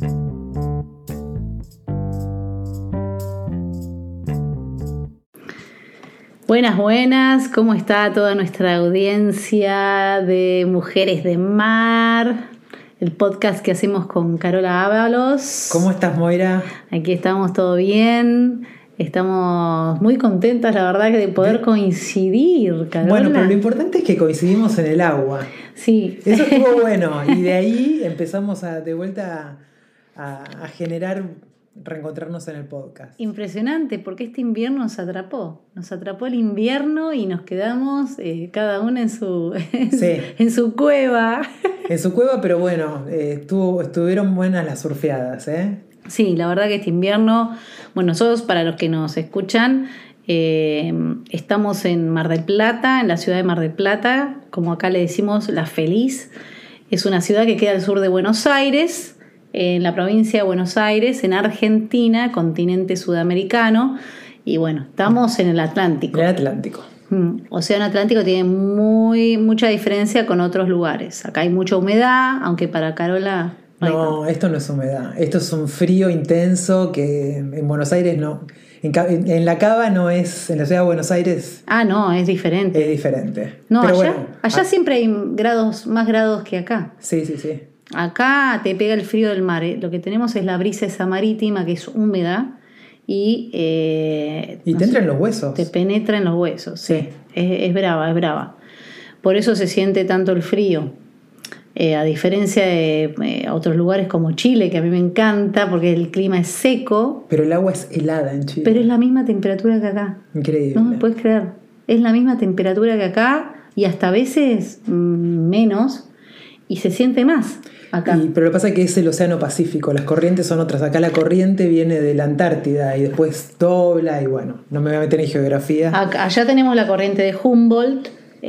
Buenas, buenas, ¿cómo está toda nuestra audiencia de Mujeres de Mar? El podcast que hacemos con Carola Ábalos. ¿Cómo estás, Moira? Aquí estamos, todo bien. Estamos muy contentas, la verdad, de poder coincidir, Carola. Bueno, pero lo importante es que coincidimos en el agua. Sí. Eso estuvo bueno. Y de ahí empezamos de vuelta a generar, reencontrarnos en el podcast. Impresionante, porque este invierno nos atrapó. Nos atrapó el invierno y nos quedamos cada una en su cueva. En su cueva, pero bueno, estuvieron buenas las surfeadas, ¿eh? Sí, la verdad que este invierno, bueno, nosotros, para los que nos escuchan, estamos en Mar del Plata, en la ciudad de Mar del Plata, como acá le decimos, La Feliz. Es una ciudad que queda al sur de Buenos Aires, en la provincia de Buenos Aires, en Argentina, continente sudamericano. Y bueno, estamos en el Atlántico. En el Atlántico. Océano Atlántico tiene mucha diferencia con otros lugares. Acá hay mucha humedad, aunque para Carola... No, esto no es humedad. Esto es un frío intenso que en Buenos Aires no. En la Cava no es. En la ciudad de Buenos Aires. Ah, no, es diferente. Es diferente. No, pero allá siempre hay más grados que acá. Sí. Acá te pega el frío del mar. Lo que tenemos es la brisa esa marítima que es húmeda y te entra en los huesos. Te penetra en los huesos, sí. Es brava. Por eso se siente tanto el frío. A diferencia de otros lugares como Chile, que a mí me encanta porque el clima es seco. Pero el agua es helada en Chile. Pero es la misma temperatura que acá. Increíble. No me puedes creer. Es la misma temperatura que acá y hasta a veces menos y se siente más acá. Pero lo que pasa es que es el Océano Pacífico, las corrientes son otras. Acá la corriente viene de la Antártida y después dobla y bueno, no me voy a meter en geografía. Allá tenemos la corriente de Humboldt.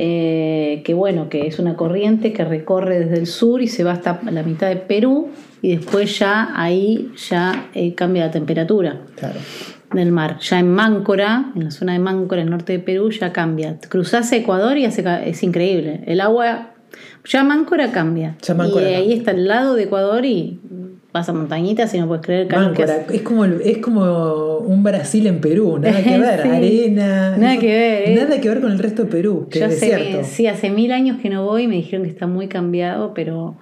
Que es una corriente que recorre desde el sur y se va hasta la mitad de Perú y después cambia la temperatura del mar. Ya en Máncora, en la zona de Máncora, en el norte de Perú, ya cambia. Cruzás Ecuador y es increíble. El agua, ya Máncora cambia. Ahí está al lado de Ecuador y vas a montañitas y no puedes creer. Máncora, es como un Brasil en Perú, nada que ver, sí. Arena. Nada que ver con el resto de Perú, que es desierto. Sí, hace 1000 años que no voy y me dijeron que está muy cambiado, pero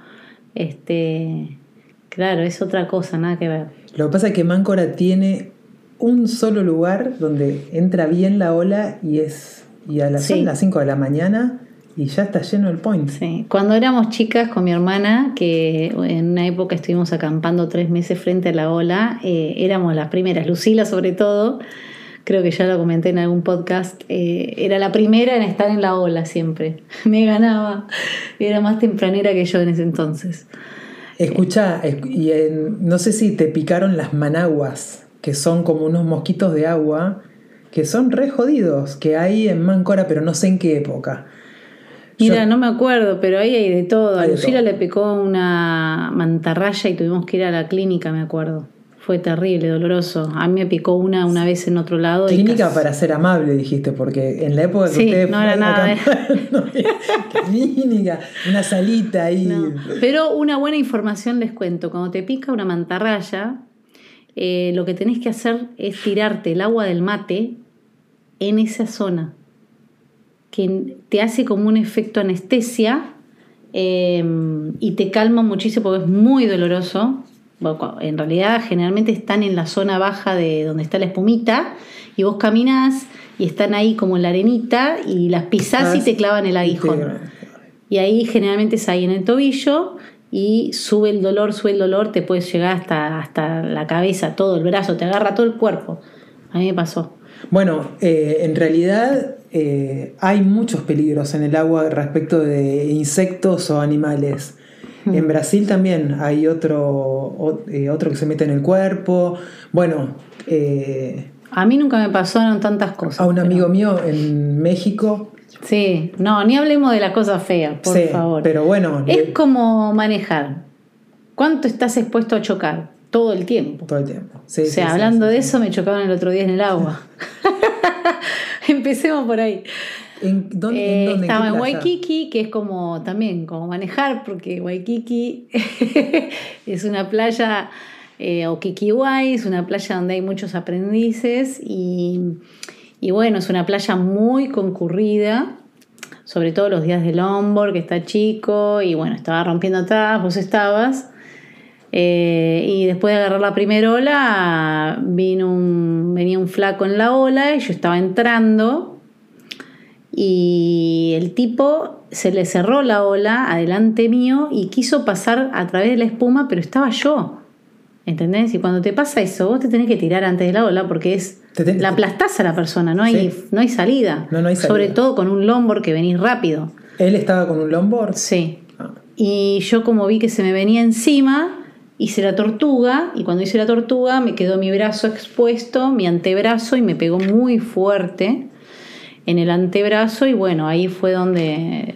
claro, es otra cosa, nada que ver. Lo que pasa es que Máncora tiene un solo lugar donde entra bien la ola y a las 5 de la mañana. Y ya está lleno el point. Sí. Cuando éramos chicas con mi hermana, que en una época estuvimos acampando 3 meses frente a la ola, éramos las primeras. Lucila, sobre todo, creo que ya lo comenté en algún podcast, era la primera en estar en la ola siempre. Me ganaba. Era más tempranera que yo en ese entonces. Escucha, no sé si te picaron las managuas, que son como unos mosquitos de agua, que son re jodidos, que hay en Máncora, pero no sé en qué época. Mira, no me acuerdo, pero ahí hay de todo. A Lucila le picó una mantarraya y tuvimos que ir a la clínica, me acuerdo. Fue terrible, doloroso. A mí me picó una vez en otro lado. Clínica para ser amable, dijiste, porque en la época que ustedes no era nada. Clínica, una salita ahí. No. Pero una buena información les cuento. Cuando te pica una mantarraya, lo que tenés que hacer es tirarte el agua del mate en esa zona, que te hace como un efecto anestesia y te calma muchísimo porque es muy doloroso. Bueno, en realidad generalmente están en la zona baja de donde está la espumita y vos caminás y están ahí como en la arenita y las pisás y te clavan el aguijón. Y ahí generalmente es ahí en el tobillo y sube el dolor, te puedes llegar hasta la cabeza, todo el brazo, te agarra todo el cuerpo. A mí me pasó. Bueno, en realidad hay muchos peligros en el agua respecto de insectos o animales. En Brasil también hay otro que se mete en el cuerpo. Bueno, a mí nunca me pasaron tantas cosas. A un amigo mío en México. Sí, no, ni hablemos de las cosas feas, por favor. Pero bueno. Es como manejar. ¿Cuánto estás expuesto a chocar? Todo el tiempo. Todo el tiempo. Sí, hablando de eso, me chocaron el otro día en el agua. Empecemos por ahí. ¿En dónde? Estaba ¿En en qué playa? Waikiki, que es como también como manejar, porque Waikiki es una playa, o Kikiwai, es una playa donde hay muchos aprendices y bueno, es una playa muy concurrida, sobre todo los días del longboard, que está chico, y bueno, estaba rompiendo atrás, vos estabas. Y después de agarrar la primera ola, venía un flaco en la ola y yo estaba entrando. Y el tipo se le cerró la ola adelante mío y quiso pasar a través de la espuma, pero estaba yo. ¿Entendés? Y cuando te pasa eso, vos te tenés que tirar antes de la ola porque la aplastás a la persona, no hay, Sí. no hay salida. No hay salida. Sobre todo con un longboard que venís rápido. ¿Él estaba con un longboard? Sí. Ah. Y yo, como vi que se me venía encima, hice la tortuga, y cuando hice la tortuga me quedó mi brazo expuesto, mi antebrazo, y me pegó muy fuerte en el antebrazo, y bueno, ahí fue donde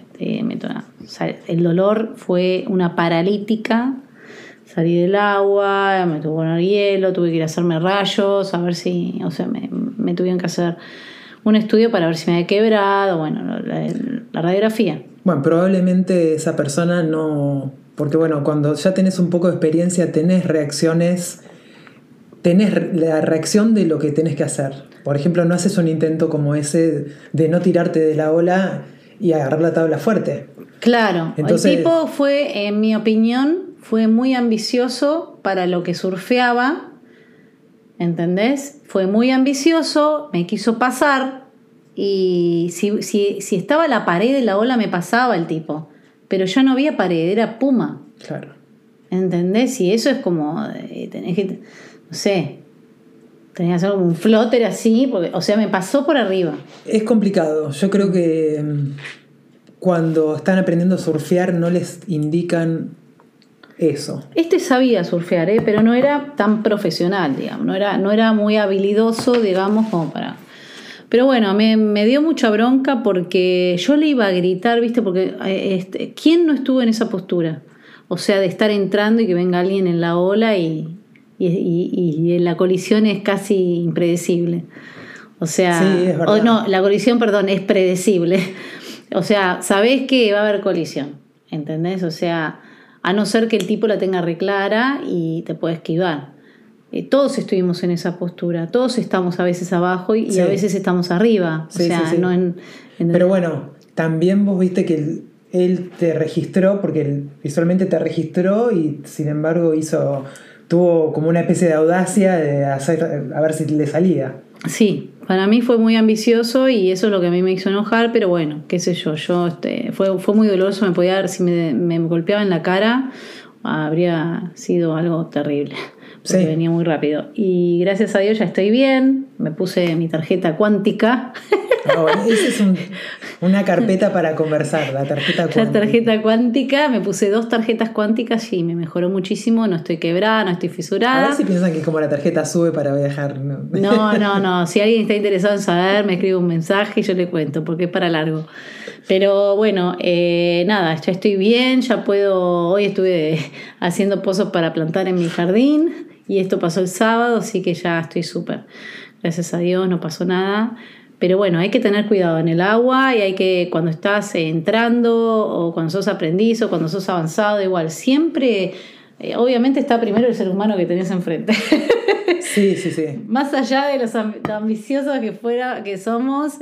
el dolor fue una paralítica. Salí del agua, me tuvo que poner hielo, tuve que ir a hacerme rayos, a ver si, o sea, me tuvieron que hacer un estudio para ver si me había quebrado, bueno, la radiografía. Bueno, probablemente esa persona no... Porque bueno, cuando ya tenés un poco de experiencia, tenés reacciones, tenés la reacción de lo que tenés que hacer. Por ejemplo, no haces un intento como ese de no tirarte de la ola y agarrar la tabla fuerte. Claro, entonces, el tipo fue, en mi opinión, fue muy ambicioso para lo que surfeaba, ¿entendés? Fue muy ambicioso, me quiso pasar, y si estaba la pared de la ola me pasaba el tipo, pero ya no había pared, era espuma. Claro. ¿Entendés? Y eso es como, tenés que, no sé, tenés que hacer como un floater así, porque, o sea, me pasó por arriba. Es complicado. Yo creo que cuando están aprendiendo a surfear no les indican eso. Este sabía surfear, pero no era tan profesional, digamos, no era muy habilidoso, digamos, como para... Pero bueno, me dio mucha bronca porque yo le iba a gritar, ¿viste? Porque ¿quién no estuvo en esa postura? O sea, de estar entrando y que venga alguien en la ola y la colisión es casi impredecible. O sea, sí, es verdad. No, la colisión, perdón, es predecible. O sea, sabés que va a haber colisión, ¿entendés? O sea, a no ser que el tipo la tenga reclara y te puede esquivar. Todos estuvimos en esa postura, todos estamos a veces abajo y a veces estamos arriba. Sí, o sea, sí. no Pero bueno, también vos viste que él te registró, porque él visualmente te registró y sin embargo tuvo como una especie de audacia de hacer, a ver si le salía. Sí, para mí fue muy ambicioso y eso es lo que a mí me hizo enojar, pero bueno, qué sé yo, fue muy doloroso, me podía dar, si me golpeaba en la cara, habría sido algo terrible, porque sí. venía muy rápido. Y gracias a Dios ya estoy bien, me puse mi tarjeta cuántica. Bueno, esa es una carpeta para conversar, la tarjeta cuántica. La tarjeta cuántica, me puse 2 tarjetas cuánticas y me mejoró muchísimo, no estoy quebrada, no estoy fisurada. A ver si piensan que es como la tarjeta SUBE para viajar. No, si alguien está interesado en saber, me escribe un mensaje y yo le cuento, porque es para largo. Pero bueno, nada, ya estoy bien, ya puedo, hoy estuve haciendo pozos para plantar en mi jardín y esto pasó el sábado, así que ya estoy súper. Gracias a Dios no pasó nada. Pero bueno, hay que tener cuidado en el agua y hay que, cuando estás entrando o cuando sos aprendiz o cuando sos avanzado, igual, siempre, obviamente está primero el ser humano que tenés enfrente. Sí. Más allá de los ambiciosos que somos,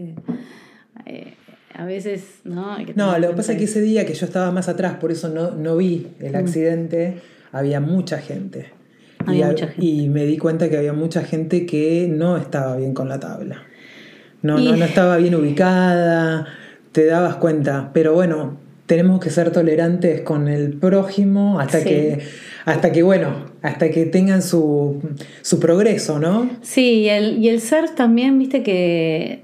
a veces, ¿no? No, lo que pasa es que ese día que yo estaba más atrás, por eso no vi el accidente, había mucha gente. Y me di cuenta que había mucha gente que no estaba bien con la tabla. No estaba bien ubicada, te dabas cuenta. Pero bueno, tenemos que ser tolerantes con el prójimo hasta que tengan su progreso, ¿no? Sí, y el surf también, viste que...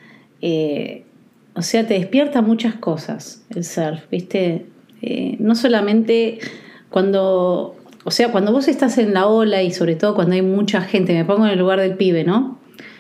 o sea, te despierta muchas cosas el surf, ¿viste? No solamente cuando vos estás en la ola y sobre todo cuando hay mucha gente, me pongo en el lugar del pibe, ¿no?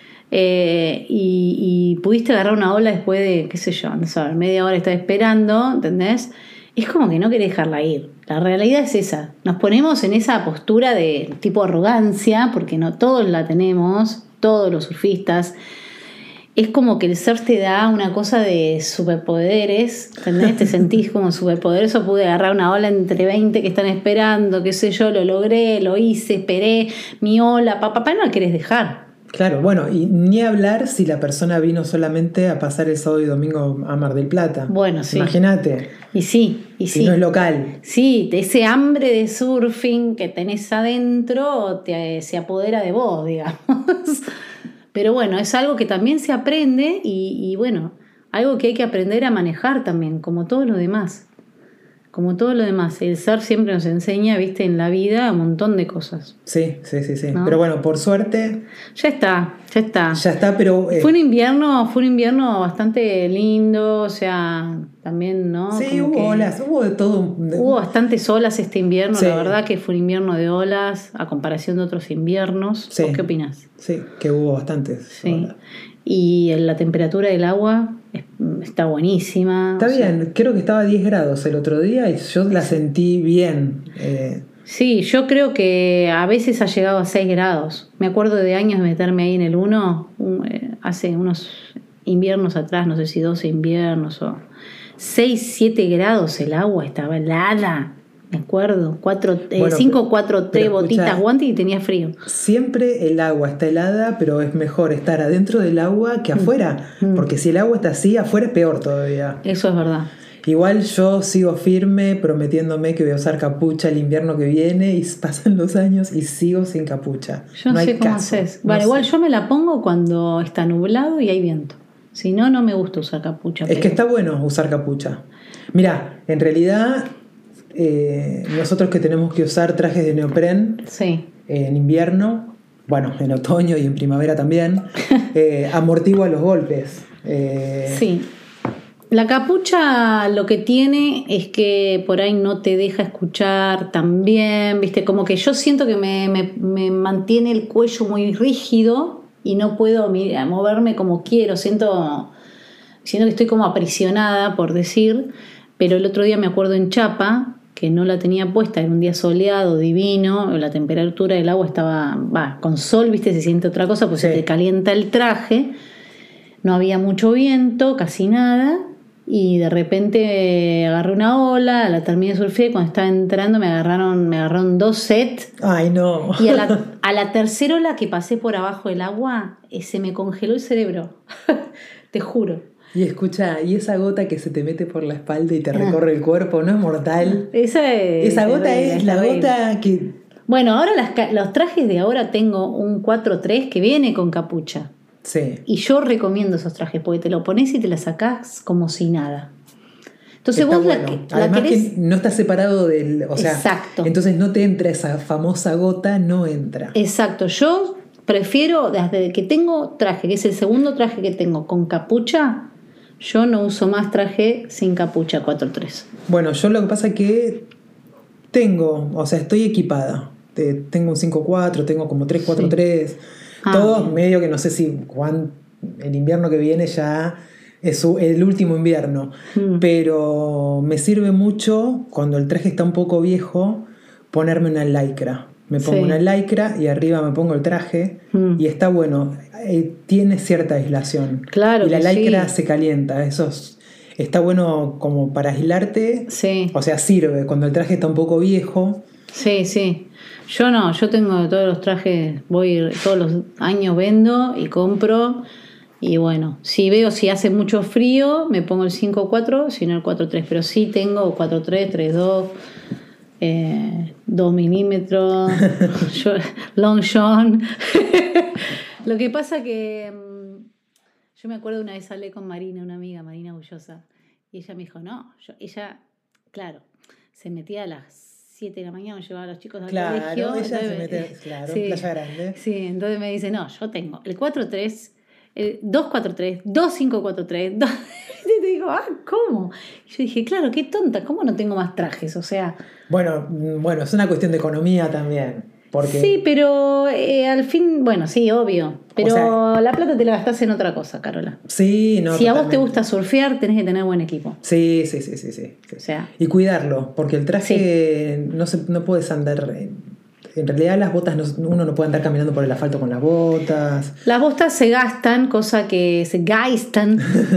Y pudiste agarrar una ola después de, qué sé yo, no sé, media hora estás esperando, ¿entendés? Es como que no querés dejarla ir. La realidad es esa. Nos ponemos en esa postura de tipo arrogancia, porque no todos la tenemos, todos los surfistas. es como que el surf te da una cosa de superpoderes, ¿entendés? Te sentís como superpoderoso, pude agarrar una ola entre 20 que están esperando, qué sé yo, lo logré, lo hice, esperé, mi ola, papá, no la querés dejar. Claro, bueno, y ni hablar si la persona vino solamente a pasar el sábado y domingo a Mar del Plata. Bueno, sí. Imagínate. Y sí. Si no es local. Sí, ese hambre de surfing que tenés adentro se apodera de vos, digamos. Pero bueno, es algo que también se aprende y bueno, algo que hay que aprender a manejar también, como todo lo demás. Como todo lo demás. El surf siempre nos enseña, viste, en la vida un montón de cosas. Sí. ¿No? Pero bueno, por suerte. Ya está. Ya está, pero. Fue un invierno bastante lindo, o sea, también, ¿no? Sí, hubo olas, hubo de todo. Hubo bastantes olas este invierno, sí. La verdad que fue un invierno de olas a comparación de otros inviernos. Sí. ¿Vos qué opinás? Sí, que hubo bastantes. Sí. Olas. Y la temperatura del agua está buenísima. Está bien, creo que estaba a 10 grados el otro día y yo la sentí bien. Sí, yo creo que a veces ha llegado a 6 grados. Me acuerdo de años de meterme ahí en el 1, hace unos inviernos atrás, no sé si 12 inviernos o 6, 7 grados el agua, estaba helada. Me acuerdo, 5, 4, 3 botitas, guantes y tenía frío. Siempre el agua está helada, pero es mejor estar adentro del agua que afuera. Porque si el agua está así, afuera es peor todavía. Eso es verdad. Igual yo sigo firme prometiéndome que voy a usar capucha el invierno que viene y pasan los años y sigo sin capucha. Yo no sé cómo haces. Vale, igual yo me la pongo cuando está nublado y hay viento. Si no, no me gusta usar capucha. Es que está bueno usar capucha. Mirá, en realidad nosotros que tenemos que usar trajes de neopren en invierno, bueno, en otoño y en primavera también, amortigua los golpes. Sí. La capucha lo que tiene es que por ahí no te deja escuchar tan bien, ¿viste? Como que yo siento que me mantiene el cuello muy rígido y no puedo moverme como quiero. Siento que estoy como aprisionada, por decir. Pero el otro día me acuerdo en Chapa, que no la tenía puesta, era un día soleado, divino, la temperatura del agua estaba, con sol, ¿viste? Se siente otra cosa, pues se te calienta el traje. No había mucho viento, casi nada. Y de repente agarré una ola, la terminé de surfear y cuando estaba entrando me agarraron 2 sets. Ay, no. Y a la tercera ola que pasé por abajo del agua, se me congeló el cerebro. Te juro. Y escucha, y esa gota que se te mete por la espalda y te recorre el cuerpo, ¿no es mortal? Esa gota es la gota que... Bueno, ahora los trajes de ahora tengo un 4-3 que viene con capucha. Sí. Y yo recomiendo esos trajes porque te lo pones y te la sacás como si nada. Entonces está vos bueno. la Además querés... que no está separado del... O sea, exacto. Entonces no te entra esa famosa gota, no entra. Exacto. Yo prefiero, desde que tengo traje, que es el segundo traje que tengo con capucha, yo no uso más traje sin capucha 4-3. Bueno, yo lo que pasa es que estoy equipada. Tengo un 5-4, tengo como 3-4-3. Sí. Todos medio que no sé si el invierno que viene ya es el último invierno. Pero me sirve mucho cuando el traje está un poco viejo ponerme una lycra. Me pongo una lycra y arriba me pongo el traje y está bueno. Tiene cierta aislación. Claro. Y la lycra se calienta. Eso está bueno como para aislarte. Sí. O sea, sirve cuando el traje está un poco viejo. Sí. Yo no, yo tengo todos los trajes, todos los años vendo y compro. Y bueno, si hace mucho frío, me pongo el 5-4, si no el 4-3. Pero sí tengo 4-3, 3-2. 2 milímetros, long john. Lo que pasa que yo me acuerdo una vez hablé con Marina, una amiga, Marina Bullosa, y ella me dijo, ella, claro, se metía a las 7 de la mañana, llevaba a los chicos al colegio. Ella se mete, claro, en Playa Grande. Sí, entonces me dice, no, yo tengo el 4-3, el 2-4-3, 2-5-4-3, 2... Y te digo, ¿cómo? Y yo dije, claro, qué tonta, ¿cómo no tengo más trajes? O sea... Bueno, es una cuestión de economía también. Porque... Sí, pero al fin, bueno, sí, obvio. Pero la plata te la gastás en otra cosa, Carola. Sí, no. Si a vos te gusta surfear, tenés que tener buen equipo. Sí. O sea, y cuidarlo, porque el traje no puedes andar en realidad las botas, uno no puede andar caminando por el asfalto con las botas. Las botas se gastan, cosa que se gastan.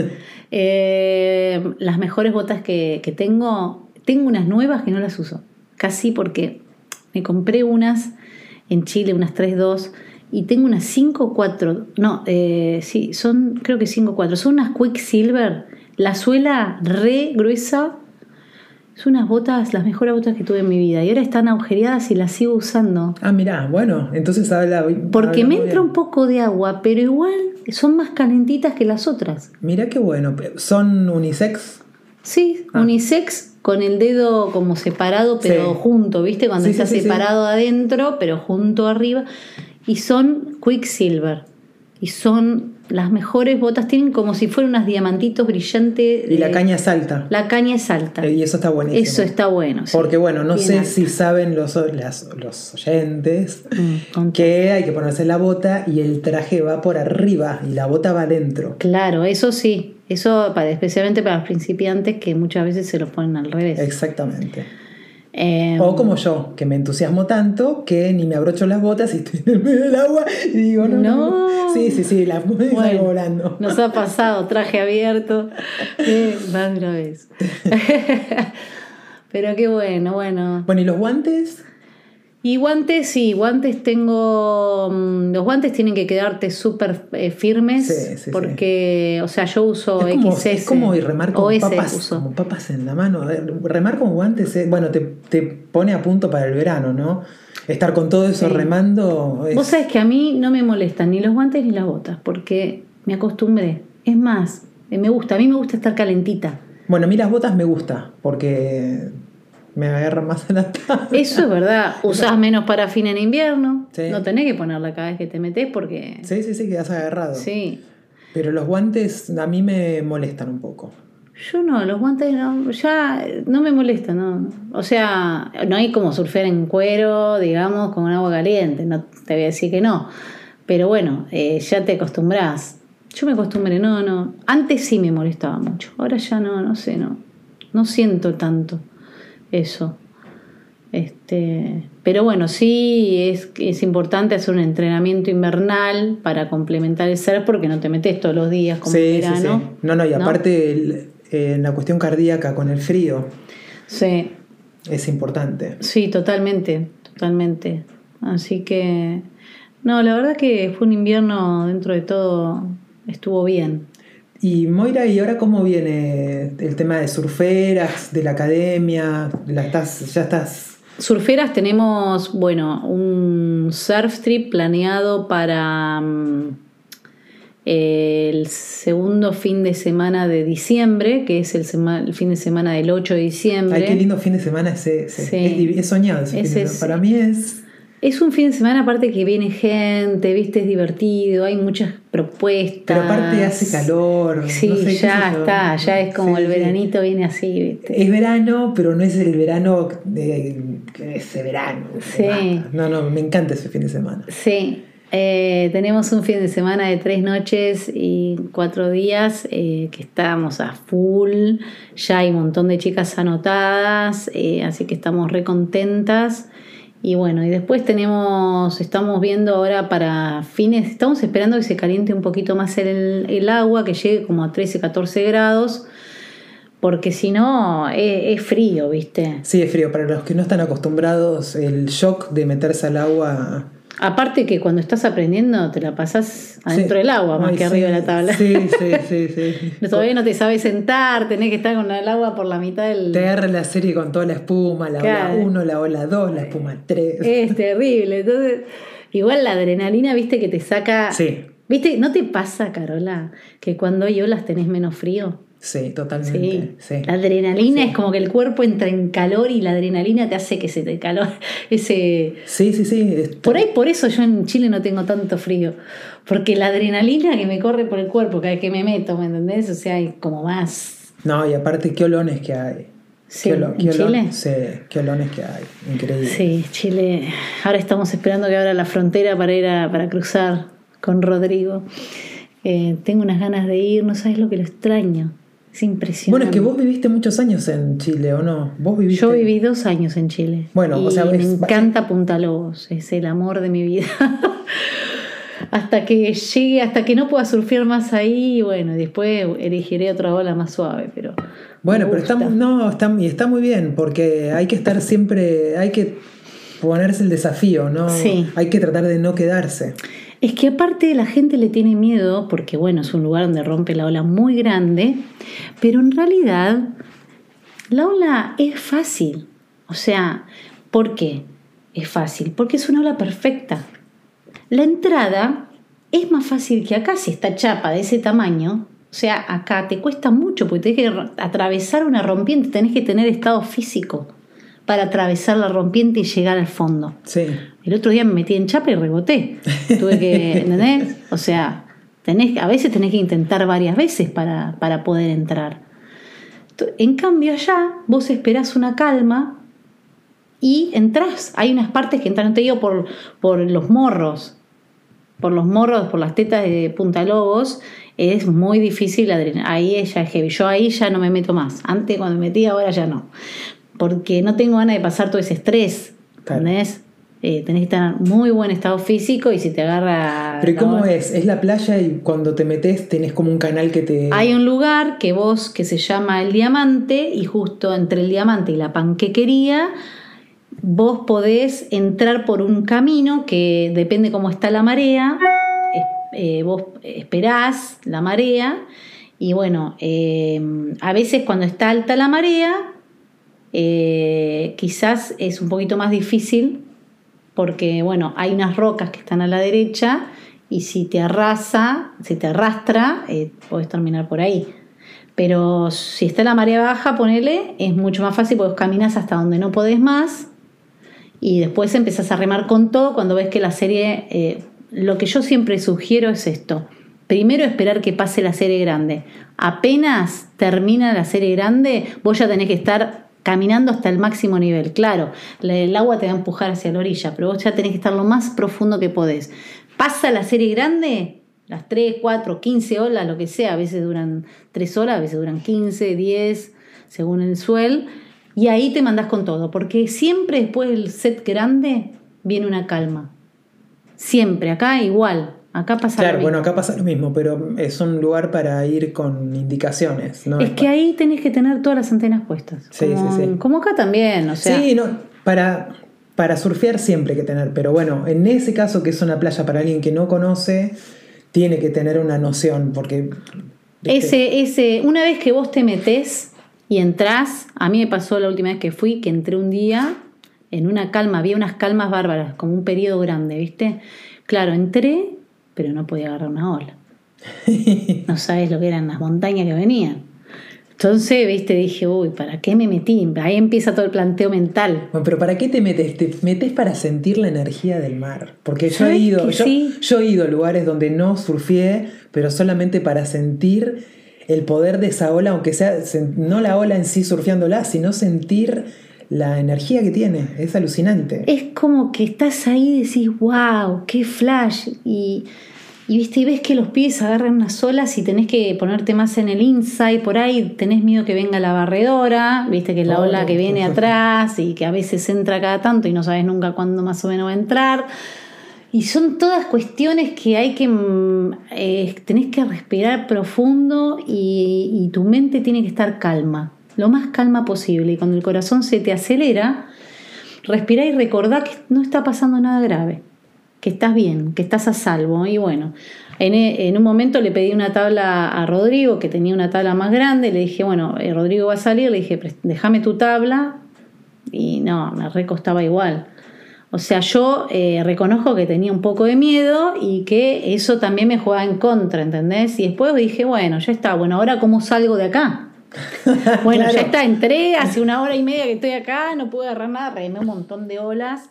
Las mejores botas que tengo unas nuevas que no las uso. Casi porque me compré unas en Chile, unas 3.2, y tengo unas 5.4. No, sí, son creo que 5.4. Son unas Quicksilver. La suela re gruesa. Son unas botas, las mejores botas que tuve en mi vida. Y ahora están agujereadas y las sigo usando. Ah, mirá, bueno, entonces Porque me entra bien. un poco de agua, pero igual son más calentitas que las otras. Mirá qué bueno. ¿Son unisex? Sí, unisex con el dedo como separado, pero Sí. junto, ¿viste? Cuando Sí, está sí, sí, separado adentro, pero junto arriba. Y son Quicksilver. Y son las mejores botas. Tienen como si fueran unos diamantitos brillantes. Y la caña es alta. La caña es alta. Y eso está buenísimo. Eso está bueno. Sí. Porque bueno, no Bien sé alta. si saben los oyentes Contá. que hay que ponerse la bota y el traje va por arriba y la bota va adentro. Claro, eso sí. Eso especialmente para los principiantes que muchas veces se lo ponen al revés. Exactamente. O como yo, que me entusiasmo tanto que ni me abrocho las botas y estoy en el medio del agua y digo, no. Sí, la salgo volando. Nos ha pasado, traje abierto. Más de una vez. Pero qué bueno. Bueno, ¿y los guantes? Y guantes, sí, guantes tengo. Los guantes tienen que quedarte súper firmes. Sí, porque, o sea, yo uso XS. Es como remar con o S papas, uso. como papas en la mano. Remar con guantes, bueno, te pone a punto para el verano, ¿no? Estar con todo eso remando. Vos sabés que a mí no me molestan ni los guantes ni las botas, porque me acostumbré. Es más, me gusta. A mí me gusta estar calentita. Bueno, a mí las botas me gusta, porque me agarran más en la tarde. Eso es verdad. Usás menos parafina en invierno. Sí. No tenés que ponerla cada vez que te metés porque... Sí, quedas agarrado. Sí. Pero los guantes a mí me molestan un poco. Yo no, los guantes no, ya no me molestan, no. O sea, no hay como surfear en cuero, digamos, con agua caliente. No te voy a decir que no. Pero bueno, ya te acostumbrás. Yo me acostumbré, no. Antes sí me molestaba mucho. Ahora ya no sé, no siento tanto eso. Pero bueno, sí es importante hacer un entrenamiento invernal para complementar el surf porque no te metes todos los días como en verano. Sí. No, y aparte en la cuestión cardíaca con el frío. Sí. Es importante. Sí, totalmente. Así que, no, la verdad que fue un invierno, dentro de todo, estuvo bien. Y Moira, ¿y ahora cómo viene el tema de surferas, de la academia? ¿Ya estás? Surferas tenemos, bueno, un surf trip planeado para el segundo fin de semana de diciembre, que es el fin de semana del 8 de diciembre. Ay, qué lindo fin de semana ese. Sí. Es soñado ese fin de semana. Para mí es un fin de semana, aparte que viene gente, viste, es divertido, hay muchas propuestas. Pero aparte hace calor. Sí, no sé, ya está, ya es como el veranito viene así, viste. Es verano, pero no es el verano que ese verano. Sí. No, me encanta ese fin de semana. Sí, tenemos un fin de semana de 3 noches y 4 días que estamos a full, ya hay un montón de chicas anotadas, así que estamos re contentas. Y bueno, y después estamos viendo ahora para fines, estamos esperando que se caliente un poquito más el agua, que llegue como a 13, 14 grados, porque si no es frío, ¿viste? Sí, es frío. Para los que no están acostumbrados, el shock de meterse al agua... Aparte que cuando estás aprendiendo te la pasás adentro del agua más que arriba de la tabla. Sí. Todavía no te sabes sentar, tenés que estar con el agua por la mitad del... Te agarra la serie con toda la espuma, la Claro. ola 1, la ola 2, la espuma 3. Es terrible. Entonces, igual la adrenalina, viste, que te saca... Sí. ¿Viste? ¿No te pasa, Carola, que cuando hay olas tenés menos frío? Sí, totalmente. Sí. La adrenalina es como que el cuerpo entra en calor y la adrenalina te hace que se te calor ese... Sí. Por eso yo en Chile no tengo tanto frío, porque la adrenalina que me corre por el cuerpo cada vez que me meto, ¿me entendés? O sea, hay como más... No, y aparte qué olones que hay. Sí, ¿en Chile? Sí, qué olones que hay. Increíble. Sí, Chile. Ahora estamos esperando que abra la frontera para cruzar con Rodrigo. Tengo unas ganas de ir, no sabes lo que lo extraño. Es impresionante. Bueno, es que vos viviste muchos años en Chile, ¿o no? ¿Vos viviste? Yo viví 2 años en Chile. Bueno, y o sea, me encanta Punta Lobos, es el amor de mi vida. Hasta que llegue, hasta que no pueda surfear más ahí, bueno, después elegiré otra ola más suave, pero bueno, pero está muy bien, porque hay que estar siempre, hay que ponerse el desafío, ¿no? Sí. Hay que tratar de no quedarse. Es que aparte la gente le tiene miedo, porque bueno, es un lugar donde rompe la ola muy grande, pero en realidad la ola es fácil. O sea, ¿por qué es fácil? Porque es una ola perfecta. La entrada es más fácil que acá, si está chapa de ese tamaño. O sea, acá te cuesta mucho porque tenés que atravesar una rompiente, tenés que tener estado físico para atravesar la rompiente y llegar al fondo. Sí. El otro día me metí en chapa y reboté. Tuve que, ¿entendés? O sea, a veces tenés que intentar varias veces para poder entrar. En cambio allá vos esperás una calma y entrás. Hay unas partes que entran, no te digo por los morros, por las tetas de Punta Lobos, es muy difícil ahí ya es heavy. Yo ahí ya no me meto más. Antes cuando me metí, ahora ya no. Porque no tengo ganas de pasar todo ese estrés, ¿entendés? Tenés que estar en muy buen estado físico y si te agarra... ¿Pero cómo es? ¿Es la playa y cuando te metes tenés como un canal que te...? Hay un lugar que se llama El Diamante y justo entre El Diamante y la Panquequería vos podés entrar por un camino que depende cómo está la marea, vos esperás la marea y bueno, a veces cuando está alta la marea quizás es un poquito más difícil porque bueno, hay unas rocas que están a la derecha y si te arrastra, podés terminar por ahí. Pero si está la marea baja, ponele, es mucho más fácil porque caminas hasta donde no podés más y después empezás a remar con todo cuando ves que la serie... lo que yo siempre sugiero es esto. Primero esperar que pase la serie grande. Apenas termina la serie grande, vos ya tenés que estar caminando hasta el máximo nivel. Claro, el agua te va a empujar hacia la orilla, pero vos ya tenés que estar lo más profundo que podés. Pasa la serie grande, las 3, 4, 15 olas, lo que sea, a veces duran 3 horas, a veces duran 15, 10, según el suel, y ahí te mandás con todo, porque siempre después del set grande viene una calma. Siempre, acá igual. Acá pasa claro, lo mismo. Bueno, acá pasa lo mismo, pero es un lugar para ir con indicaciones, ¿no? Es que ahí tenés que tener todas las antenas puestas. Sí. Como acá también, o sea. Sí, no, para surfear siempre hay que tener, pero bueno, en ese caso que es una playa para alguien que no conoce, tiene que tener una noción, porque... Una vez que vos te metés y entrás, a mí me pasó la última vez que fui, que entré un día en una calma, había unas calmas bárbaras, como un periodo grande, ¿viste? Claro, entré, pero no podía agarrar una ola. No sabes lo que eran las montañas que venían. Entonces, ¿viste? Dije, uy, ¿para qué me metí? Ahí empieza todo el planteo mental. Bueno, pero ¿para qué te metes? Te metes para sentir la energía del mar. Porque yo he ido a lugares donde no surfeé, pero solamente para sentir el poder de esa ola, aunque sea no la ola en sí surfeándola, sino sentir la energía que tiene. Es alucinante. Es como que estás ahí y decís, wow, qué flash. Y viste, y ves que los pibes agarran unas olas y tenés que ponerte más en el inside, por ahí tenés miedo que venga la barredora, viste que es la ola que viene atrás y que a veces entra cada tanto y no sabes nunca cuándo más o menos va a entrar. Y son todas cuestiones que hay que tenés que respirar profundo y tu mente tiene que estar calma, lo más calma posible. Y cuando el corazón se te acelera, respirá y recordá que no está pasando nada grave, que estás bien, que estás a salvo. Y bueno, en un momento le pedí una tabla a Rodrigo, que tenía una tabla más grande, le dije, bueno, Rodrigo va a salir, le dije, déjame tu tabla, y no, me recostaba igual. O sea, yo reconozco que tenía un poco de miedo y que eso también me jugaba en contra, ¿entendés? Y después dije, bueno, ya está, bueno, ahora ¿cómo salgo de acá? Bueno, claro. Ya está, entré, hace 1 hora y media que estoy acá, no pude agarrar nada, remé un montón de olas.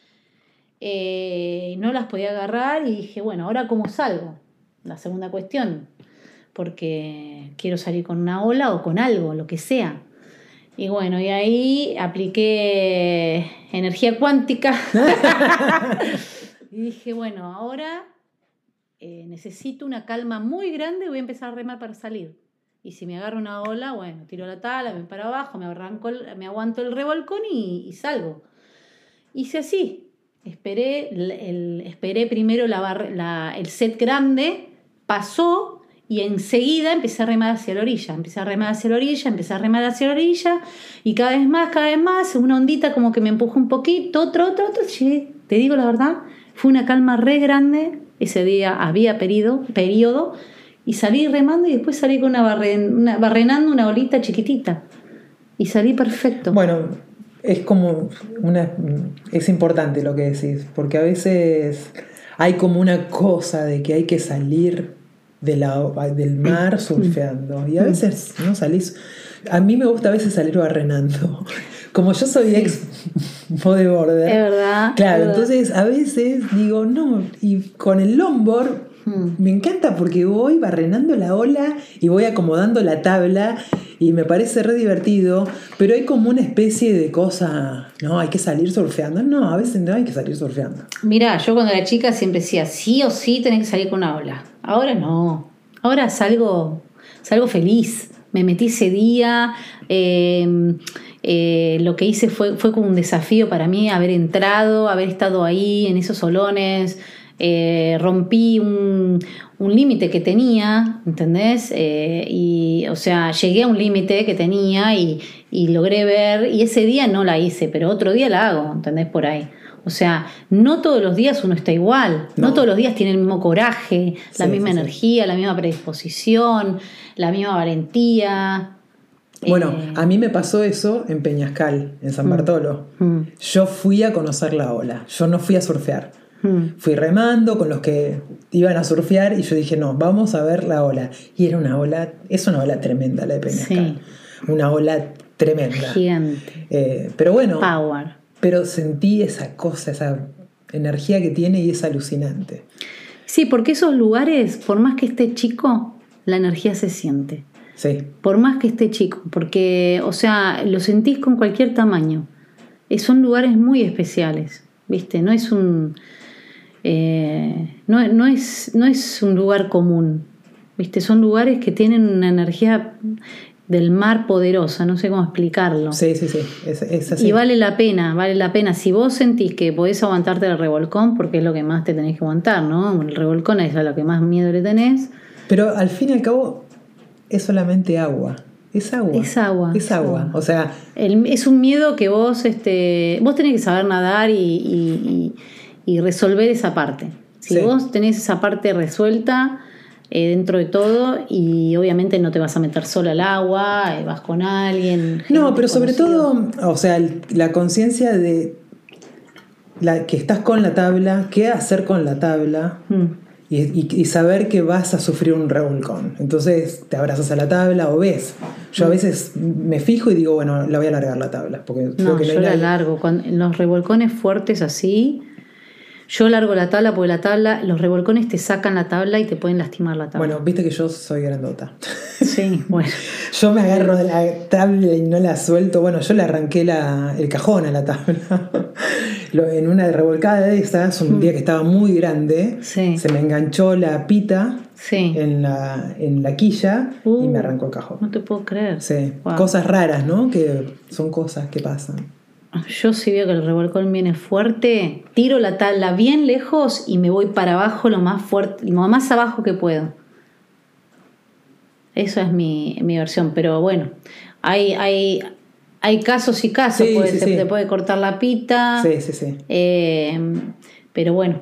No las podía agarrar y dije, bueno, ¿ahora cómo salgo? La segunda cuestión, porque quiero salir con una ola o con algo, lo que sea. Y bueno, y ahí apliqué energía cuántica y dije, bueno, ahora necesito una calma muy grande y voy a empezar a remar para salir. Y si me agarro una ola, bueno, tiro la tabla, me paro abajo, me aguanto el revolcón y salgo. Hice así. Esperé primero el set grande, pasó y enseguida empecé a remar hacia la orilla. Empecé a remar hacia la orilla y cada vez más, una ondita como que me empujó un poquito, otro. Llegué, te digo la verdad, fue una calma re grande. Ese día había periodo y salí remando y después salí con barrenando una olita chiquitita y salí perfecto. Bueno, es como es importante lo que decís, porque a veces hay como una cosa de que hay que salir del mar surfeando y a veces no salís. A mí me gusta a veces salir barrenando. Como yo soy ex bodyboarder. Es verdad. Claro, entonces a veces digo, no, y con el longboard me encanta porque voy barrenando la ola y voy acomodando la tabla y me parece re divertido, pero hay como una especie de cosa, no, hay que salir surfeando. No, a veces no hay que salir surfeando. Mirá, yo cuando era chica siempre decía, sí o sí tenés que salir con una ola. Ahora no, ahora salgo feliz. Me metí ese día, lo que hice fue como un desafío para mí haber entrado, haber estado ahí en esos olones. Rompí un límite que tenía, ¿entendés? O sea, llegué a un límite que tenía y logré ver, y ese día no la hice, pero otro día la hago, ¿entendés? Por ahí. O sea, no todos los días uno está igual, no todos los días tiene el mismo coraje, la misma energía, la misma predisposición, la misma valentía. Bueno, a mí me pasó eso en Peñascal, en San Bartolo. Yo fui a conocer la ola, yo no fui a surfear. Fui remando con los que iban a surfear y yo dije, no, vamos a ver la ola. Y es una ola tremenda la de Peñascal. Sí. Una ola tremenda. Gigante. Pero bueno, Power. Pero sentí esa cosa, esa energía que tiene y es alucinante. Sí, porque esos lugares, por más que esté chico, la energía se siente. Sí. Por más que esté chico, porque, o sea, lo sentís con cualquier tamaño. Son lugares muy especiales, ¿viste? No es un... no es un lugar común, ¿viste? Son lugares que tienen una energía del mar poderosa, no sé cómo explicarlo. Sí, es así. Y vale la pena. Si vos sentís que podés aguantarte el revolcón, porque es lo que más te tenés que aguantar, ¿no? El revolcón es a lo que más miedo le tenés. Pero al fin y al cabo es solamente agua. Es agua. O sea, es un miedo que vos tenés que saber nadar y resolver esa parte. Si vos tenés esa parte resuelta dentro de todo, y obviamente no te vas a meter sola al agua, vas con alguien. No, pero sobre todo, o sea, la conciencia de que estás con la tabla, qué hacer con la tabla. Y saber que vas a sufrir un revolcón. Entonces te abrazas a la tabla o ves. Yo a veces me fijo y digo, bueno, la voy a largar la tabla. Porque no, yo la largo. En los revolcones fuertes así, yo largo la tabla porque los revolcones te sacan la tabla y te pueden lastimar la tabla. Bueno, viste que yo soy grandota. Sí, bueno. Yo me agarro de la tabla y no la suelto. Bueno, yo le arranqué el cajón a la tabla. En una revolcada de esas, un día que estaba muy grande, se me enganchó la pita en la quilla y me arrancó el cajón. No te puedo creer. Sí, wow. Cosas raras, ¿no? Que son cosas que pasan. Yo si veo que el revolcón viene fuerte, tiro la tabla bien lejos y me voy para abajo lo más abajo que puedo. Eso es mi versión, pero bueno, hay casos y casos, te puede cortar la pita. Sí. Pero bueno,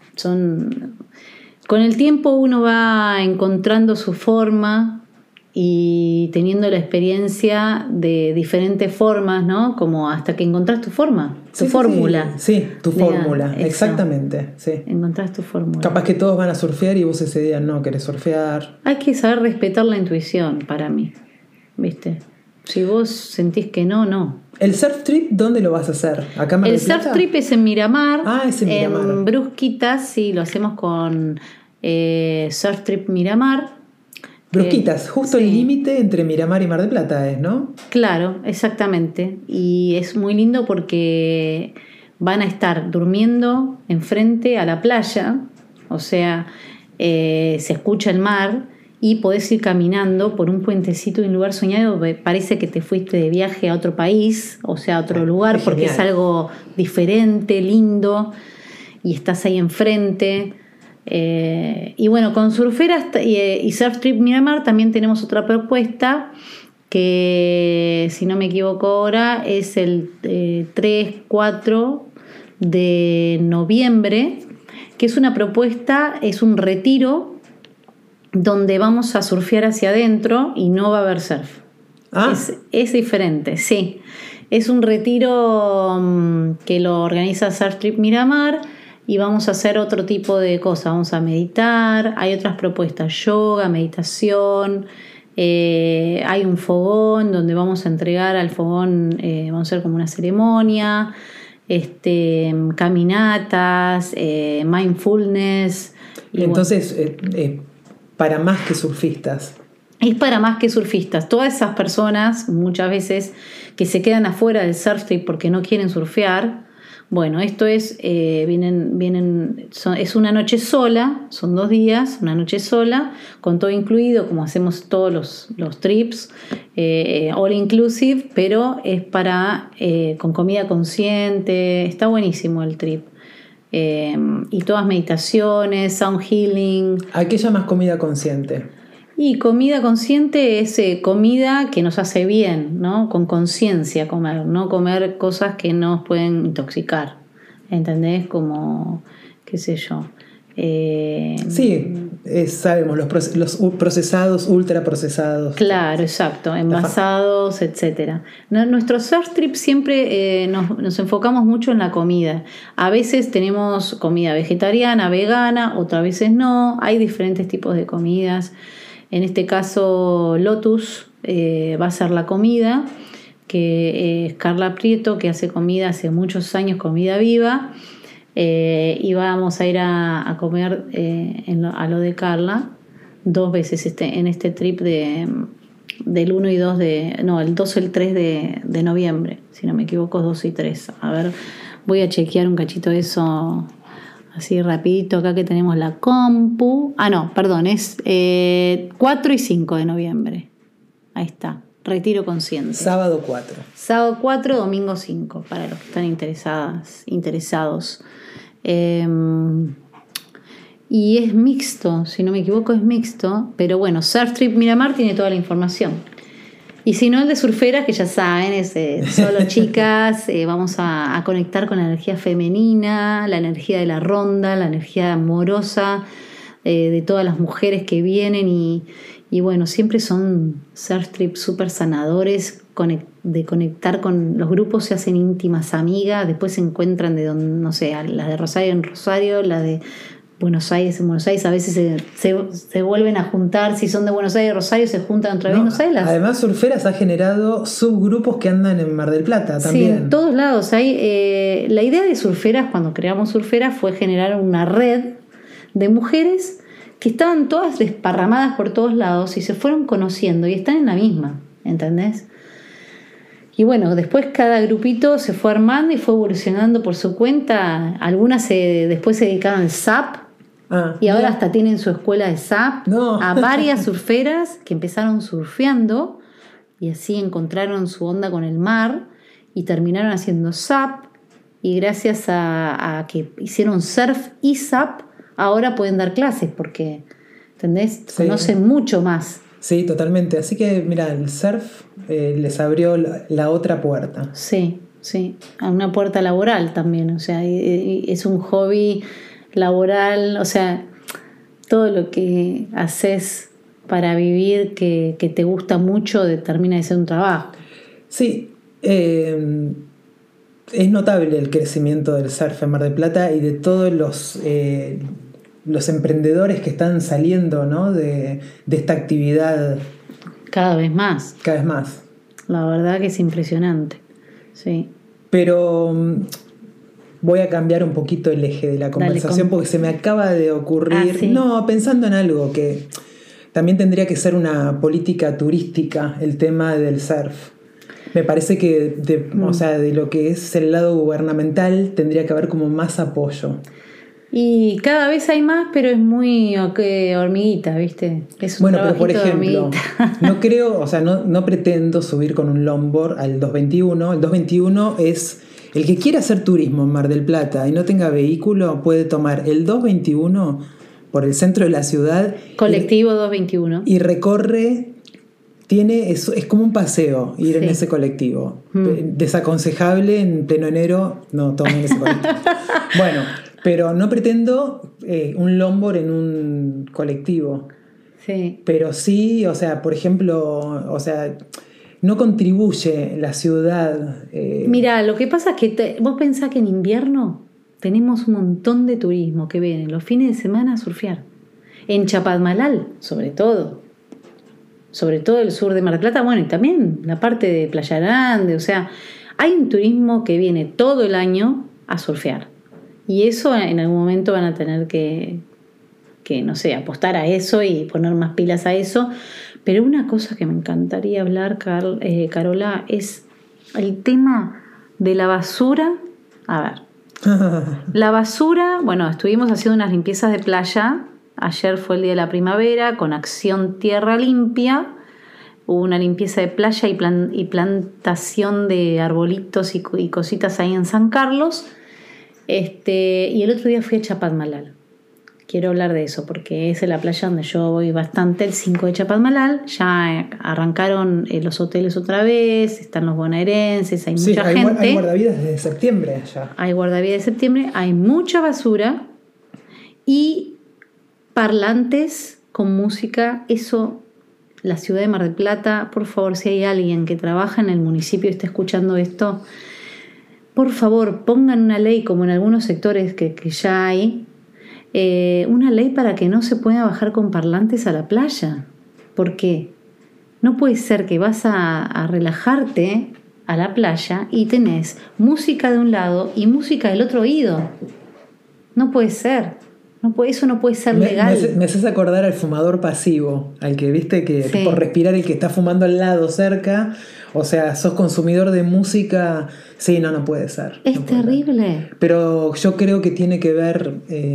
con el tiempo uno va encontrando su forma y teniendo la experiencia de diferentes formas, ¿no? Como hasta que encontrás tu forma, tu fórmula. Sí, tu fórmula, exactamente. Sí. Encontrás tu fórmula. Capaz que todos van a surfear y vos ese día no querés surfear. Hay que saber respetar la intuición para mí, ¿viste? Si vos sentís que no. ¿El surf trip dónde lo vas a hacer? ¿Acá en Mar del Plata? El surf trip es en Miramar. Es en Miramar. En Brusquitas, sí, lo hacemos con Surf Trip Miramar. Brusquitas, justo el límite entre Miramar y Mar del Plata es, ¿no? Claro, exactamente. Y es muy lindo porque van a estar durmiendo enfrente a la playa, o sea, se escucha el mar y podés ir caminando por un puentecito de un lugar soñado. Parece que te fuiste de viaje a otro país, o sea, a otro lugar, porque es algo diferente, lindo, y estás ahí enfrente. Y bueno, con Surferas y Surf Trip Miramar también tenemos otra propuesta que, si no me equivoco ahora, es el 3-4 de noviembre, que es una propuesta, es un retiro donde vamos a surfear hacia adentro y no va a haber surf. Es diferente, sí. Es un retiro que lo organiza Surf Trip Miramar y vamos a hacer otro tipo de cosas. Vamos a meditar, hay otras propuestas, yoga, meditación, hay un fogón donde vamos a entregar al fogón, vamos a hacer como una ceremonia, caminatas, mindfulness. Entonces, para más que surfistas. Es para más que surfistas. Todas esas personas, muchas veces, que se quedan afuera del surf trip porque no quieren surfear, bueno, esto es, es una noche sola, son 2 días, una noche sola, con todo incluido, como hacemos todos los trips, all inclusive, pero es con comida consciente, está buenísimo el trip. Y todas meditaciones, sound healing. ¿A qué llamas comida consciente? Y comida consciente es comida que nos hace bien, ¿no? Con conciencia comer, no comer cosas que nos pueden intoxicar, ¿entendés? Como, qué sé yo. Sí, sabemos, los procesados, ultraprocesados. Claro, exacto, envasados, etcétera. Nuestro surf trip siempre nos enfocamos mucho en la comida. A veces tenemos comida vegetariana, vegana, otras veces no. Hay diferentes tipos de comidas. En este caso, Lotus va a ser la comida, que es Carla Prieto, que hace comida hace muchos años, comida viva. Y vamos a ir a comer a lo de Carla 2 veces en este trip del 1 y 2 el 2 y el 3 de noviembre, si no me equivoco, 2 y 3. A ver, voy a chequear un cachito de eso así rapidito, acá que tenemos la compu. Es 4 y 5 de noviembre. Ahí está, retiro consciente. Sábado 4. Sábado 4, domingo 5, para los que están interesados. Y es mixto, si no me equivoco es mixto, pero bueno, Surf Trip Miramar tiene toda la información. Y si no, el de Surferas, que ya saben, es solo chicas, vamos a conectar con la energía femenina, la energía de la ronda, la energía amorosa de todas las mujeres que vienen y bueno, siempre son surf trips súper sanadores, de conectar con los grupos, se hacen íntimas amigas, después se encuentran de donde, no sé, las de Rosario en Rosario, las de Buenos Aires en Buenos Aires, a veces se vuelven a juntar, si son de Buenos Aires, Rosario, se juntan otra vez, no sé. Además, Surferas ha generado subgrupos que andan en Mar del Plata también. Sí, en todos lados. La idea de Surferas, cuando creamos Surferas, fue generar una red de mujeres que estaban todas desparramadas por todos lados y se fueron conociendo y están en la misma, ¿entendés? Y bueno, después cada grupito se fue armando y fue evolucionando por su cuenta. Algunas después se dedicaron al SAP. Y ahora hasta tienen su escuela de SAP. A varias surferas que empezaron surfeando y así encontraron su onda con el mar y terminaron haciendo SAP, y gracias a que hicieron surf y SAP ahora pueden dar clases porque, ¿entendés? Sí. Conocen mucho más. Sí, totalmente. Así que mira, el surf les abrió la otra puerta. Sí, a una puerta laboral también, o sea, es un hobby laboral, o sea, todo lo que haces para vivir que te gusta mucho termina de ser un trabajo. Sí, es notable el crecimiento del surf en Mar del Plata y de todos los emprendedores que están saliendo, ¿no? de esta actividad. Cada vez más. La verdad que es impresionante, sí. Pero voy a cambiar un poquito el eje de la conversación porque se me acaba de ocurrir. ¿Sí? No, pensando en algo que también tendría que ser una política turística, el tema del surf. Me parece que o sea, de lo que es el lado gubernamental tendría que haber como más apoyo. Y cada vez hay más, pero es muy hormiguita, ¿viste? Es un Bueno, pero por trabajito de ejemplo, hormiguita. no creo, o sea, no pretendo subir con un longboard al 221. El 221 es el que quiera hacer turismo en Mar del Plata y no tenga vehículo, puede tomar el 221 por el centro de la ciudad. Colectivo 221. Y recorre, es como un paseo ir en ese colectivo. Desaconsejable en pleno enero, no tomen ese colectivo. Bueno, pero no pretendo un longboard en un colectivo. Sí. Pero sí, o sea, por ejemplo, o sea, no contribuye la ciudad. Mira, lo que pasa es que vos pensás que en invierno tenemos un montón de turismo que vienen los fines de semana a surfear. En Chapadmalal, sobre todo el sur de Mar del Plata, bueno, y también la parte de Playa Grande, o sea, hay un turismo que viene todo el año a surfear. Y eso en algún momento van a tener que no sé, apostar a eso y poner más pilas a eso. Pero una cosa que me encantaría hablar, Carola, es el tema de la basura. A ver, la basura, bueno, estuvimos haciendo unas limpiezas de playa. Ayer fue el día de la primavera con Acción Tierra Limpia. Hubo una limpieza de playa y plantación de arbolitos y cositas ahí en San Carlos. Y el otro día fui a Chapadmalal. Quiero hablar de eso porque es la playa donde yo voy bastante, el 5 de Chapadmalal. Ya arrancaron los hoteles otra vez, están los bonaerenses, hay mucha gente. Hay guardavidas desde septiembre ya. Hay guardavidas de septiembre, hay mucha basura y parlantes con música. Eso, la ciudad de Mar del Plata, por favor, si hay alguien que trabaja en el municipio y está escuchando esto, por favor, pongan una ley como en algunos sectores que ya hay. Una ley para que no se pueda bajar con parlantes a la playa. ¿Por qué? No puede ser que vas a relajarte a la playa y tenés música de un lado y música del otro oído. No puede ser. Eso no puede ser legal. Me haces acordar al fumador pasivo, al que viste que Sí. Por respirar el que está fumando al lado cerca. O sea, sos consumidor de música. Sí, no puede ser. Es no puede terrible. ser. Pero yo creo que tiene que ver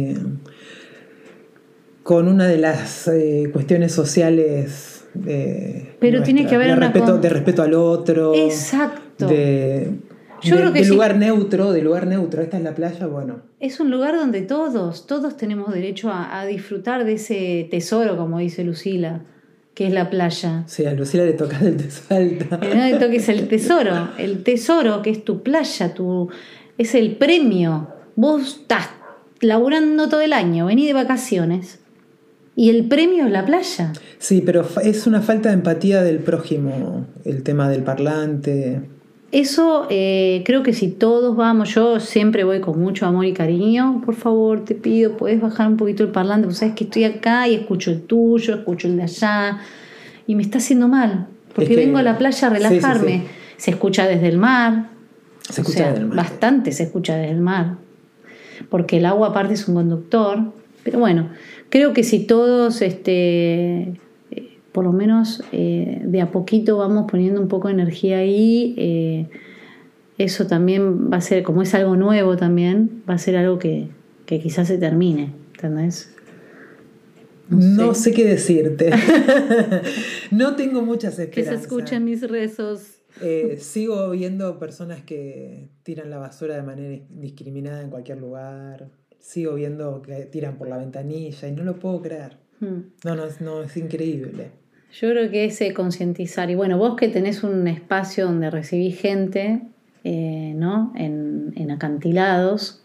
con una de las cuestiones sociales. Pero tiene que haber de respeto al otro. Exacto. Yo creo que de lugar neutro. Esta es la playa, bueno. Es un lugar donde todos tenemos derecho a disfrutar de ese tesoro, como dice Lucila, que es la playa. Sí, a Lucila le tocas el desalta. Que no le toques el tesoro que es tu playa, es el premio. Vos estás laburando todo el año, venís de vacaciones y el premio es la playa. Sí, pero es una falta de empatía del prójimo, el tema del parlante. Eso creo que si todos vamos, yo siempre voy con mucho amor y cariño. Por favor, te pido, puedes bajar un poquito el parlante, porque sabes que estoy acá y escucho el tuyo, escucho el de allá y me está haciendo mal, porque vengo a la playa a relajarme. Sí. Se escucha desde el mar, desde el mar. Bastante se escucha desde el mar, porque el agua aparte es un conductor. Pero bueno, creo que si todos por lo menos de a poquito vamos poniendo un poco de energía ahí, eso también va a ser, como es algo nuevo también, va a ser algo que quizás se termine, ¿entendés? No sé qué decirte. No tengo muchas esperanzas. Que se escuchen mis rezos. Sigo viendo personas que tiran la basura de manera indiscriminada en cualquier lugar. Sigo viendo que tiran por la ventanilla y no lo puedo creer. No, es increíble. Yo creo que es concientizar. Y bueno, vos que tenés un espacio donde recibís gente, ¿no? En acantilados,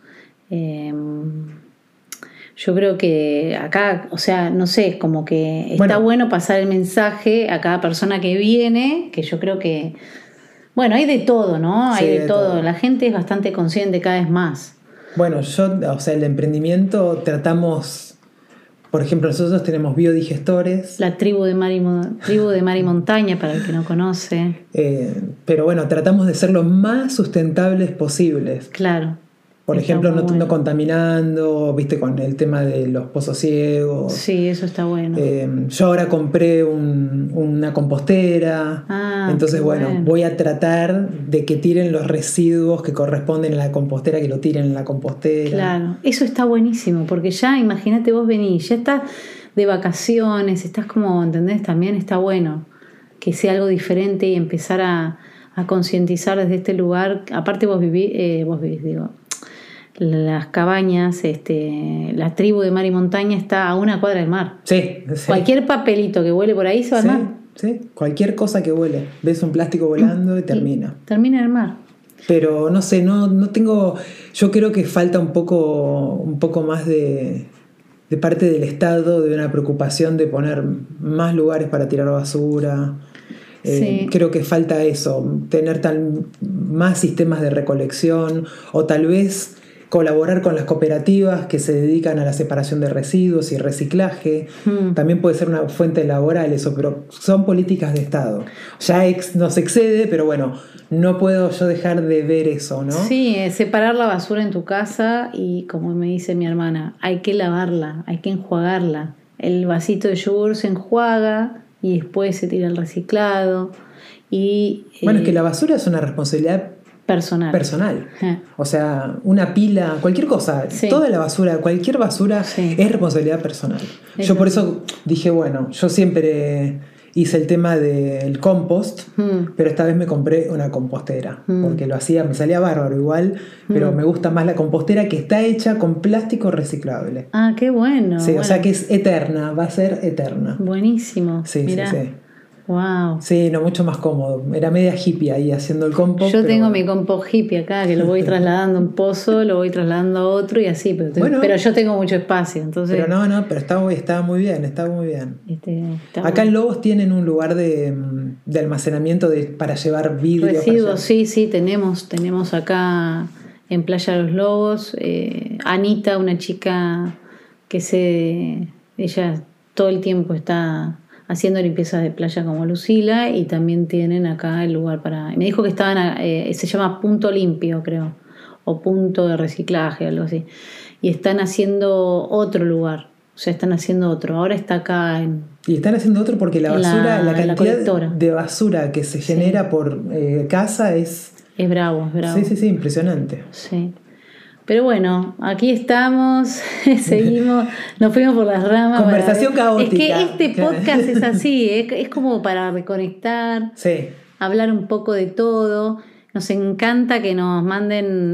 yo creo que acá, o sea, no sé, es como que está bueno pasar el mensaje a cada persona que viene, que yo creo que, bueno, hay de todo, ¿no? Hay de todo. La gente es bastante consciente cada vez más. Bueno, el emprendimiento tratamos... Por ejemplo, nosotros tenemos biodigestores. La tribu de mar y montaña, para el que no conoce. Pero bueno, tratamos de ser lo más sustentables posibles. Claro. Por Está ejemplo, muy no bueno. contaminando, viste, con el tema de los pozos ciegos. Sí, eso está bueno. Yo ahora compré una compostera, entonces qué bueno, voy a tratar de que tiren los residuos que corresponden a la compostera, que lo tiren en la compostera. Claro, eso está buenísimo, porque ya imagínate vos venís, ya estás de vacaciones, estás como, ¿entendés? También está bueno que sea algo diferente y empezar a concientizar desde este lugar. Aparte vos vivís, digo, las cabañas, la tribu de mar y montaña está a una cuadra del mar. Sí, sí. Cualquier papelito que huele por ahí se va al mar. Sí, cualquier cosa que huele. Ves un plástico volando y termina. Termina en el mar. Pero no sé, no tengo. Yo creo que falta un poco más de parte del Estado, de una preocupación de poner más lugares para tirar basura. Sí. Creo que falta eso, tener más sistemas de recolección o tal vez colaborar con las cooperativas que se dedican a la separación de residuos y reciclaje. También puede ser una fuente laboral eso, pero son políticas de Estado. Ya nos excede, pero bueno, no puedo yo dejar de ver eso, ¿no? Sí, separar la basura en tu casa y, como me dice mi hermana, hay que lavarla, hay que enjuagarla. El vasito de yogur se enjuaga y después se tira al reciclado. Y, bueno, es que la basura es una responsabilidad personal. O sea, una pila, cualquier cosa, sí. Toda la basura, cualquier basura sí. Es responsabilidad personal. Yo por eso dije, bueno, yo siempre hice el tema del compost, pero esta vez me compré una compostera, porque lo hacía, me salía bárbaro igual, pero me gusta más la compostera que está hecha con plástico reciclable. Ah, qué bueno. Sí, bueno. O sea que es eterna, va a ser eterna. Buenísimo. Sí, Mirá. sí. Wow. Sí, no, mucho más cómodo. Era media hippie ahí haciendo el compost. Yo tengo mi compost hippie acá, que lo voy trasladando a un pozo, lo voy trasladando a otro y así, pero yo tengo mucho espacio, entonces. Pero pero está muy bien, está muy bien. Acá en Lobos tienen un lugar de almacenamiento para llevar vidrio. Residuos, sí, tenemos acá en Playa de los Lobos, Anita, una chica que ella todo el tiempo está haciendo limpiezas de playa como Lucila, y también tienen acá el lugar para. Me dijo que estaban, se llama Punto Limpio, creo, o Punto de Reciclaje, algo así. Y están haciendo otro lugar, o sea, están haciendo otro. Ahora está acá y están haciendo otro porque la basura, la cantidad de basura que se genera por casa es. Es bravo. Sí, impresionante. Sí. Pero bueno, aquí estamos, seguimos, nos fuimos por las ramas. Conversación caótica. Es que este podcast es así, es como para reconectar, hablar un poco de todo. Nos encanta que nos manden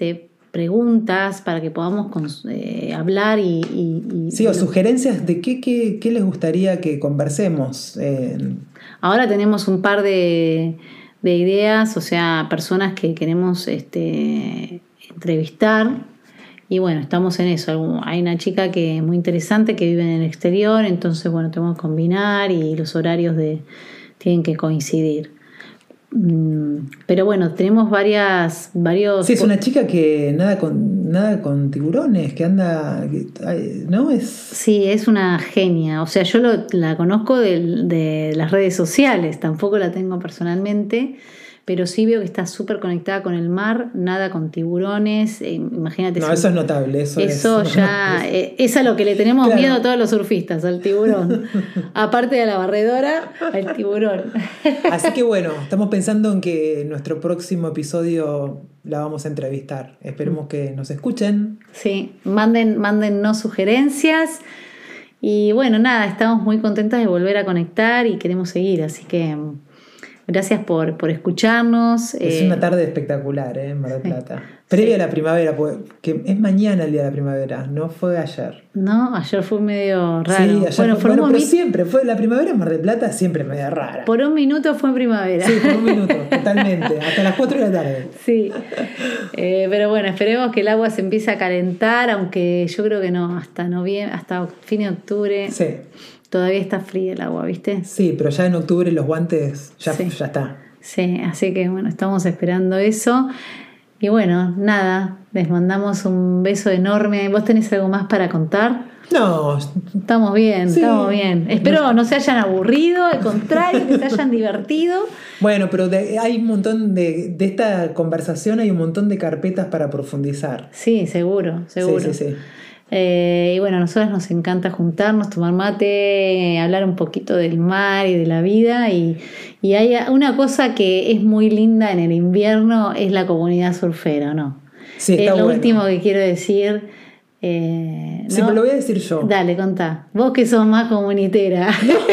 preguntas para que podamos hablar sí, o sugerencias de qué les gustaría que conversemos. Ahora tenemos un par de ideas, o sea, personas que queremos entrevistar, y bueno, estamos en eso. Hay una chica que es muy interesante que vive en el exterior, entonces bueno, tenemos que combinar y los horarios tienen que coincidir. Pero bueno, tenemos varios. Sí, es una chica que nada con tiburones, que anda, ¿no? Sí, es una genia. O sea, yo la conozco de las redes sociales, tampoco la tengo personalmente, pero sí veo que está súper conectada con el mar, nada con tiburones. Imagínate. No, eso es notable. Eso ya es a lo que le tenemos miedo a todos los surfistas, al tiburón. Aparte de la barredora, al tiburón. Así que bueno, estamos pensando en que nuestro próximo episodio la vamos a entrevistar. Esperemos que nos escuchen. Sí, mándennos sugerencias. Y bueno, nada, estamos muy contentas de volver a conectar y queremos seguir, así que gracias por escucharnos. Es una tarde espectacular, en Mar del Plata. Previo a la primavera, que es mañana el día de la primavera, no fue ayer. No, ayer fue medio raro. Sí, ayer pero siempre fue la primavera en Mar del Plata, siempre media rara. Por un minuto fue primavera. Sí, por un minuto, totalmente, hasta las 4 de la tarde. Sí, pero bueno, esperemos que el agua se empiece a calentar, aunque yo creo que no, hasta fin de octubre. Sí. Todavía está fría el agua, ¿viste? Sí, pero ya en octubre los guantes ya está. Sí, así que bueno, estamos esperando eso. Y bueno, nada, Les mandamos un beso enorme. ¿Vos tenés algo más para contar? No. Estamos bien, Sí. estamos bien. Espero no se hayan aburrido, al contrario, que se hayan divertido. Bueno, pero hay un montón de esta conversación, hay un montón de carpetas para profundizar. Sí, seguro. Sí. Y bueno, a nosotros nos encanta juntarnos, tomar mate, hablar un poquito del mar y de la vida. Y hay una cosa que es muy linda en el invierno, es la comunidad surfera, ¿no? Sí, está es lo bueno. último que quiero decir. Sí, ¿no? pero lo voy a decir yo. Dale, contá. Vos que sos más comunitera.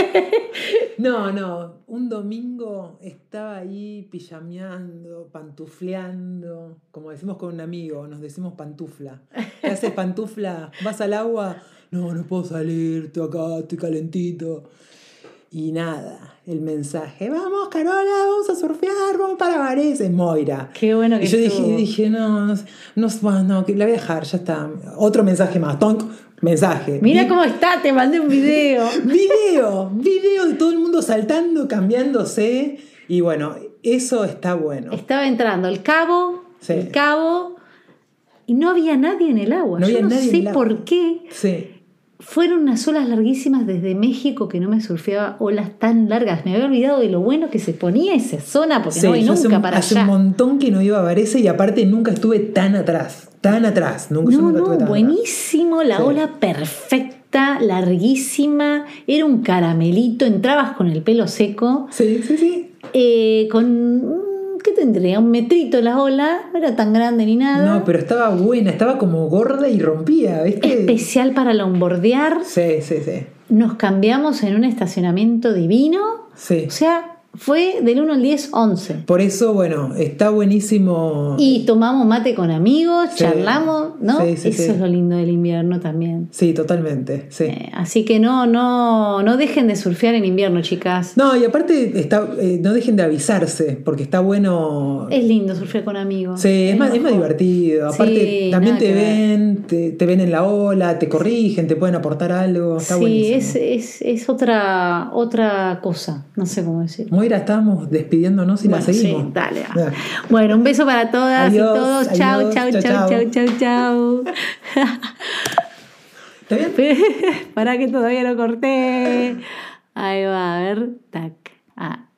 No. Un domingo estaba ahí pijameando, pantufleando, como decimos con un amigo, nos decimos pantufla. ¿Qué haces, pantufla? ¿Vas al agua? No puedo salir, estoy acá, estoy calentito. Y nada, el mensaje, vamos Carola, vamos a surfear, vamos para Varese, Moira. Qué bueno que y yo estuvo. dije, no, que la voy a dejar, ya está. Otro mensaje más, tonk, mensaje. Mira cómo está, te mandé un video. Video de todo el mundo saltando, cambiándose. Y bueno, eso está bueno. Estaba entrando el cabo, y no había nadie en el agua. No había Yo no nadie sé en el agua. por qué. Sí. Fueron unas olas larguísimas desde México, que no me surfeaba olas tan largas. Me había olvidado de lo bueno que se ponía esa zona, porque no voy nunca para hace allá. un montón que no iba a Varese y aparte nunca estuve tan atrás. Nunca estuve tan buenísimo, atrás. la ola perfecta, larguísima, era un caramelito, entrabas con el pelo seco. Sí. Con, ¿qué tendría? Un metrito la ola, no era tan grande ni nada. No, pero estaba buena, estaba como gorda y rompía, ¿viste? Especial para longboardear. Sí. Nos cambiamos en un estacionamiento divino. Sí. O sea, fue del 1 al 10, 11. Por eso, bueno, está buenísimo. Y tomamos mate con amigos, charlamos, ¿no? Sí. Eso es lo lindo del invierno también. Sí, totalmente, sí. Así que no dejen de surfear en invierno, chicas. No, y aparte no dejen de avisarse, porque está bueno. Es lindo surfear con amigos. Sí, es más divertido. Aparte, Sí, también nada te que ven, te ven en la ola, te corrigen, te pueden aportar algo. Está buenísimo. Es otra cosa. No sé cómo decir. Moira, estábamos despidiéndonos y la seguimos. Sí, dale. Bueno, un beso para todas Adiós, y todos. adiós, Chau. ¿Está bien? Para que todavía no corté. Ahí va, a ver. Tac.